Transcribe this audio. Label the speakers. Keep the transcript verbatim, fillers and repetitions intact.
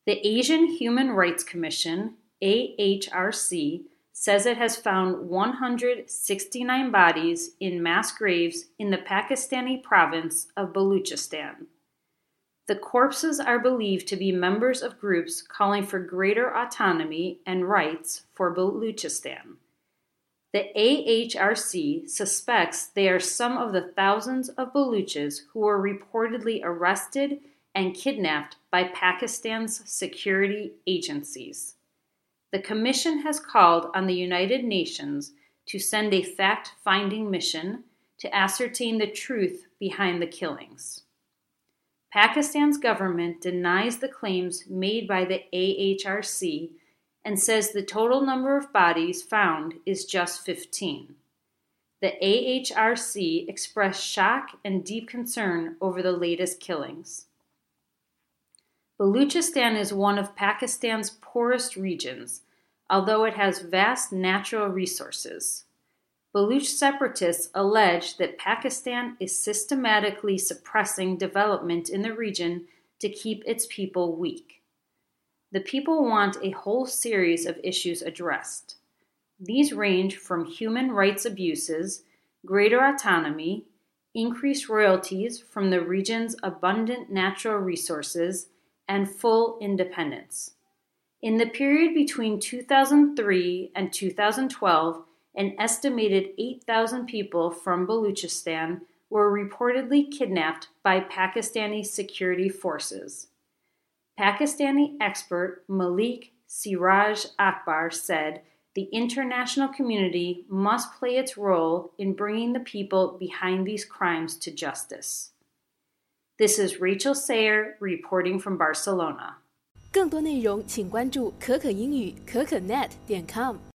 Speaker 1: The Asian Human Rights Commission, A H R C, says it has found one hundred sixty-nine bodies in mass graves in the Pakistani province of Baluchistan. The corpses are believed to be members of groups calling for greater autonomy and rights for Baluchistan. The A H R C suspects they are some of the thousands of Baluchis who were reportedly arrested and kidnapped by Pakistan's security agencies. The commission has called on the United Nations to send a fact-finding mission to ascertain the truth behind the killings. Pakistan's government denies the claims made by the A H R C and says the total number of bodies found is just fifteen. The A H R C expressed shock and deep concern over the latest killings. Baluchistan is one of Pakistan's poorest regions, although it has vast natural resources. Baluch separatists allege that Pakistan is systematically suppressing development in the region to keep its people weak. The people want a whole series of issues addressed. These range from human rights abuses, greater autonomy, increased royalties from the region's abundant natural resources, and full independence. In the period between two thousand three and two thousand twelve, an estimated eight thousand people from Baluchistan were reportedly kidnapped by Pakistani security forces. Pakistani expert Malik Siraj Akbar said the international community must play its role in bringing the people behind these crimes to justice. This is Rachel Sayer reporting from Barcelona.
Speaker 2: 更多内容请关注可可英语可可 net 点 com。